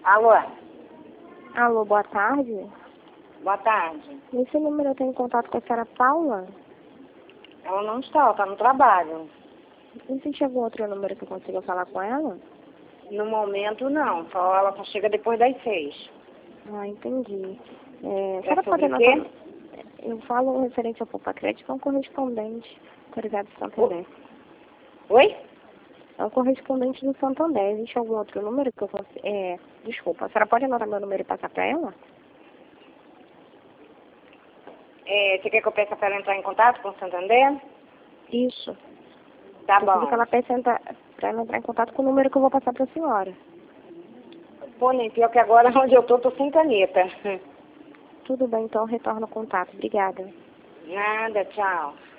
Alô? Alô, boa tarde. Boa tarde. Nesse número eu tenho contato com a senhora Paula? Ela não está, ela está no trabalho. Existe algum outro número que eu consiga falar com ela? No momento, não. Só ela só chega depois das 6. Ah, entendi. A É senhora pode sobre o anotar... quê? Eu falo referente ao Poupa Crédito, é um correspondente autorizado do Santander. Oi? É um correspondente do Santander. Existe algum outro número que eu consiga... Desculpa, a senhora pode anotar meu número e passar para ela? Você quer que eu peça para ela entrar em contato com o Santander? Isso. Tá Preciso que bom. ela peça para ela entrar em contato com o número que eu vou passar para a senhora. Pô, nem pior que agora onde eu tô sem caneta. Tudo bem, então eu retorno o contato. Obrigada. Nada, tchau.